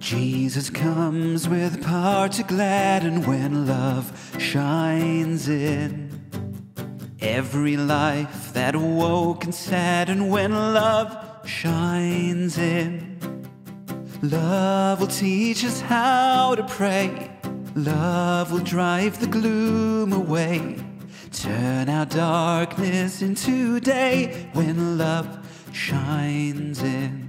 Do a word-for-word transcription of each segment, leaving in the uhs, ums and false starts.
Jesus comes with power to gladden when love shines in every life that woke and saddened. When love shines in, love will teach us how to pray. Love will drive the gloom away, turn our darkness into day. When love shines in,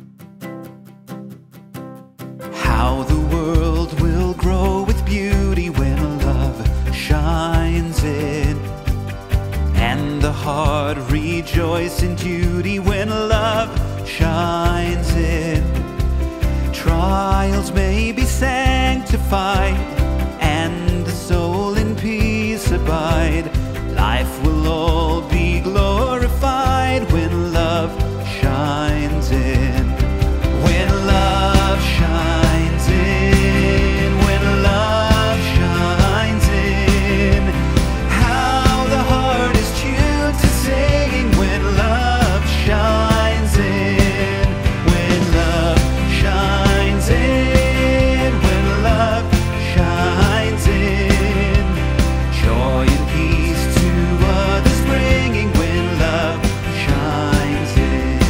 how the world will grow with beauty when love shines in, and the heart rejoice in duty when love shines in. Trials may be sanctified, and the soul in peace abide. Life will all be glorified when love shines in. When love shines in, when love shines in, how the heart is tuned to singing when love shines in. When love shines in, when love shines in, joy and peace to others bringing when love shines in.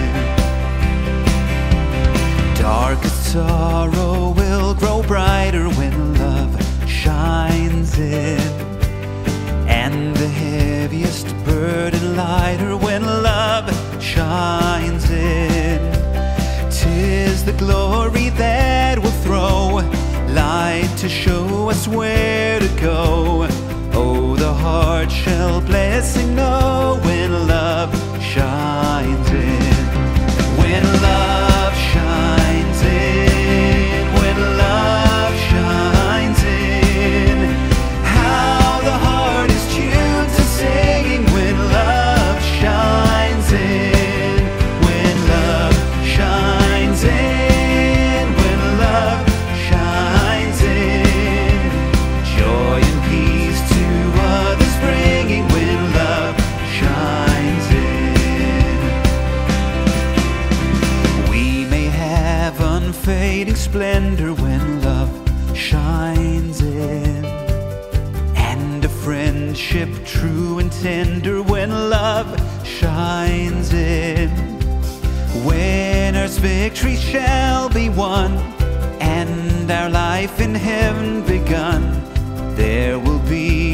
Darkest sorrow will grow brighter when love shines in, and the heaviest burden lighter when love shines in. 'Tis the glory that will throw light to show us where to go. Oh, the heart shall blessing know when love shines in. When love shines in, when love shines in, how the heart is tuned to singing when love shines in. When love shines in, when love shines in, joy and peace to others bringing when love shines in. We may have unfading splendor when love shines in, and a friendship true and tender when love shines in. When earth's victory shall be won and our life in heaven begun, there will be